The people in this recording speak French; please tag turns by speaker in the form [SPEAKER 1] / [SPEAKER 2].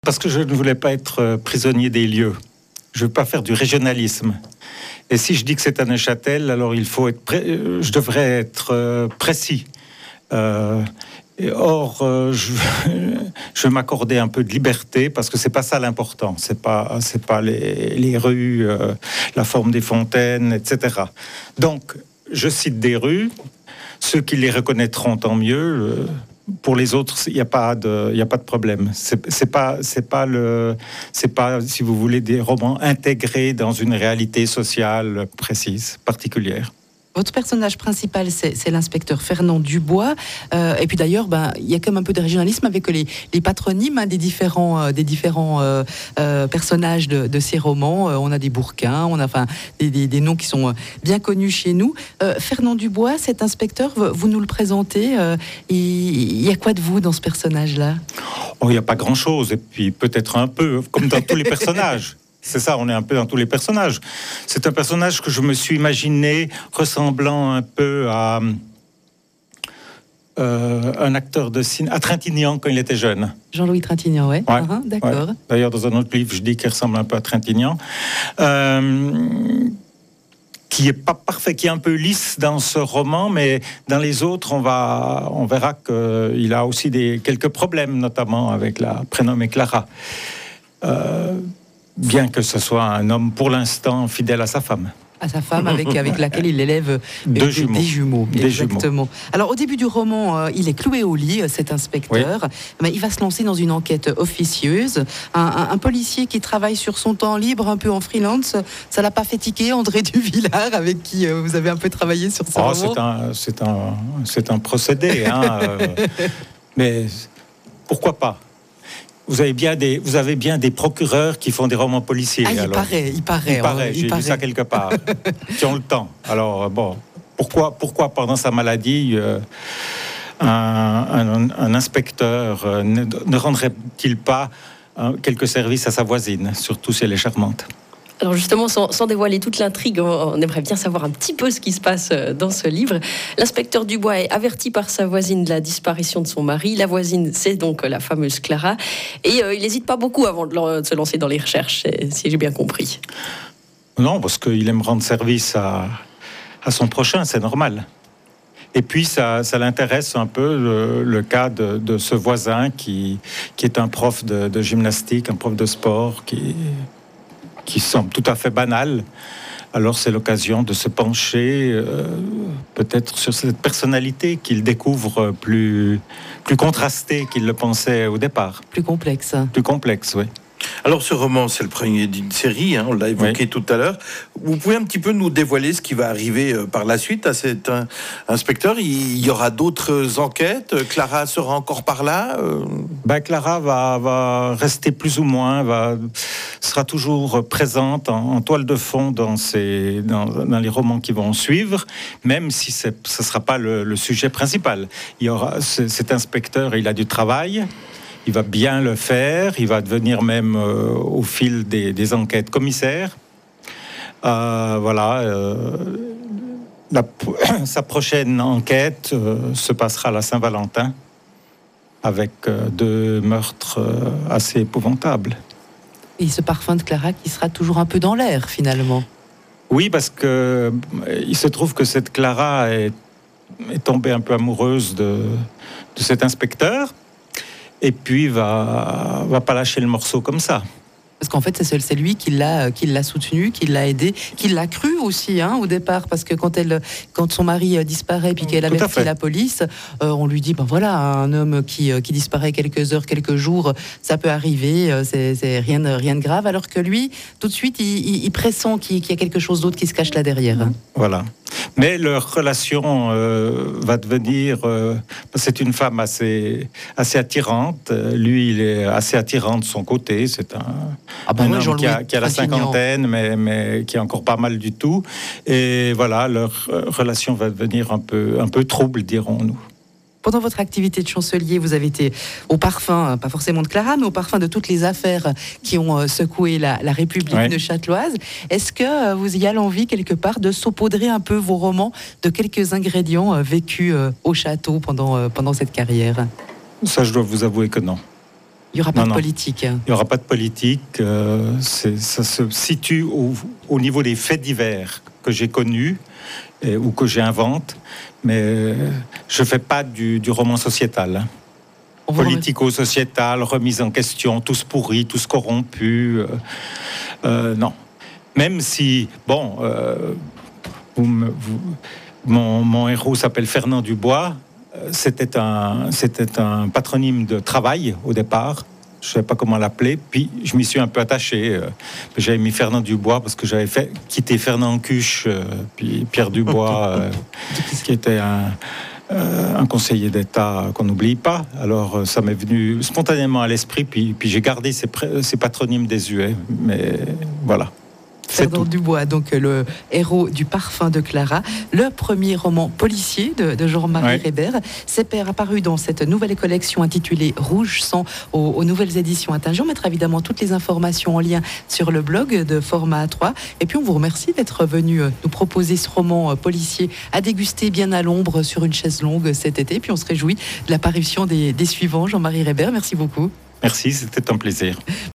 [SPEAKER 1] Parce que je ne voulais pas être prisonnier des lieux. Je ne veux pas faire du régionalisme. Et si je dis que c'est à Neuchâtel, alors je devrais être précis. Or, je veux m'accorder un peu de liberté parce que c'est pas ça l'important. C'est pas les rues, la forme des fontaines, etc. Donc, je cite des rues. Ceux qui les reconnaîtront, tant mieux. Pour les autres, il n'y a pas de problème. C'est pas, si vous voulez, des romans intégrés dans une réalité sociale précise, particulière.
[SPEAKER 2] Votre personnage principal, c'est l'inspecteur Fernand Dubois. Et puis d'ailleurs, il y a quand même un peu de régionalisme avec les patronymes des différents personnages de ces romans. On a des Bourquins, on a des noms qui sont bien connus chez nous. Fernand Dubois, cet inspecteur, vous nous le présentez. Il y a quoi de vous dans ce personnage-là ?
[SPEAKER 1] Il n'y a pas grand-chose, et puis peut-être un peu, comme dans tous les personnages. C'est ça, on est un peu dans tous les personnages. C'est un personnage que je me suis imaginé ressemblant un peu à un acteur de cinéma, à Trintignant quand il était jeune.
[SPEAKER 2] Jean-Louis Trintignant, ouais. D'accord.
[SPEAKER 1] Ouais. D'ailleurs, dans un autre livre, je dis qu'il ressemble un peu à Trintignant. Qui est pas parfait, qui est un peu lisse dans ce roman, mais dans les autres, on verra qu'il a aussi quelques problèmes, notamment avec la prénommée Clara. Bien que ce soit un homme, pour l'instant, fidèle à sa femme.
[SPEAKER 2] À sa femme, avec laquelle il élève des jumeaux. Exactement. Alors, au début du roman, il est cloué au lit, cet inspecteur. Oui. Mais il va se lancer dans une enquête officieuse. Un policier qui travaille sur son temps libre, un peu en freelance, ça l'a pas fait tiquer, André Duvillard, avec qui vous avez un peu travaillé sur ce roman.
[SPEAKER 1] C'est un procédé, hein, mais pourquoi pas ? Vous avez bien des procureurs qui font des romans policiers.
[SPEAKER 2] Il paraît.
[SPEAKER 1] J'ai vu ça quelque part. Qui ont le temps. Alors, pourquoi pendant sa maladie, un inspecteur ne rendrait-il pas quelques services à sa voisine, surtout si elle est charmante ?
[SPEAKER 3] Alors justement, sans dévoiler toute l'intrigue, on aimerait bien savoir un petit peu ce qui se passe dans ce livre. L'inspecteur Dubois est averti par sa voisine de la disparition de son mari. La voisine, c'est donc la fameuse Clara. Et il n'hésite pas beaucoup avant de se lancer dans les recherches, si j'ai bien compris.
[SPEAKER 1] Non, parce qu'il aime rendre service à son prochain, c'est normal. Et puis, ça l'intéresse un peu, le cas de ce voisin qui est un prof de gymnastique, un prof de sport, qui semble tout à fait banal. Alors c'est l'occasion de se pencher peut-être sur cette personnalité qu'il découvre plus contrastée qu'il le pensait au départ.
[SPEAKER 2] Plus complexe.
[SPEAKER 1] Plus complexe, oui.
[SPEAKER 4] Alors ce roman, c'est le premier d'une série, on l'a évoqué tout à l'heure. Vous pouvez un petit peu nous dévoiler ce qui va arriver par la suite à cet inspecteur ? Il y aura d'autres enquêtes ? Clara sera encore par là ?
[SPEAKER 1] Clara va rester plus ou moins, sera toujours présente en toile de fond dans les romans qui vont suivre, même si ce ne sera pas le sujet principal. Il y aura cet inspecteur, il a du travail. Il va bien le faire, il va devenir même au fil des enquêtes commissaire. Sa prochaine enquête se passera à la Saint-Valentin avec 2 meurtres assez épouvantables.
[SPEAKER 2] Et ce parfum de Clara qui sera toujours un peu dans l'air finalement.
[SPEAKER 1] Oui, parce que il se trouve que cette Clara est tombée un peu amoureuse de cet inspecteur. Et puis, va pas lâcher le morceau comme ça.
[SPEAKER 2] Parce qu'en fait, c'est lui qui l'a soutenu, qui l'a aidé, qui l'a cru aussi au départ. Parce que quand son mari disparaît puis qu'elle avertit la police, on lui dit, un homme qui disparaît quelques heures, quelques jours, ça peut arriver, c'est rien de grave. Alors que lui, tout de suite, il pressent qu'il y a quelque chose d'autre qui se cache là derrière.
[SPEAKER 1] Voilà. Mais leur relation va devenir... c'est une femme assez attirante. Lui, il est assez attirant de son côté. C'est un homme qui a la cinquantaine, mais qui est encore pas mal du tout. Et voilà, leur relation va devenir un peu trouble, dirons-nous.
[SPEAKER 2] Pendant votre activité de chancelier, vous avez été au parfum, pas forcément de Clara, mais au parfum de toutes les affaires qui ont secoué la République neuchâteloise. Est-ce que vous y avez l'envie, quelque part, de saupoudrer un peu vos romans de quelques ingrédients vécus au château pendant cette carrière ?
[SPEAKER 1] Ça, je dois vous avouer que non.
[SPEAKER 2] Il n'y aura pas de politique.
[SPEAKER 1] Il n'y aura pas de politique. Ça se situe au niveau des faits divers que j'ai connus ou que j'invente, mais je ne fais pas du roman sociétal. Politico-sociétal, remise en question, tous pourris, tous corrompus. Non. Même si, mon héros s'appelle Fernand Dubois, c'était un patronyme de travail au départ. Je ne savais pas comment l'appeler, puis je m'y suis un peu attaché. J'avais mis Fernand Dubois parce que j'avais quitté Fernand Cuche, puis Pierre Dubois, qui était un conseiller d'État qu'on n'oublie pas. Alors ça m'est venu spontanément à l'esprit, puis j'ai gardé ces patronymes désuets. Mais voilà.
[SPEAKER 2] Fernand Dubois, donc le héros du Parfum de Clara, le premier roman policier de Jean-Marie Reber. C'est apparu dans cette nouvelle collection intitulée Rouge Sang aux nouvelles éditions Attingeant. On mettra évidemment toutes les informations en lien sur le blog de Format A3. Et puis on vous remercie d'être venu nous proposer ce roman policier à déguster bien à l'ombre sur une chaise longue cet été. Puis on se réjouit de la parution des suivants. Jean-Marie Reber, merci beaucoup.
[SPEAKER 1] Merci, c'était un plaisir.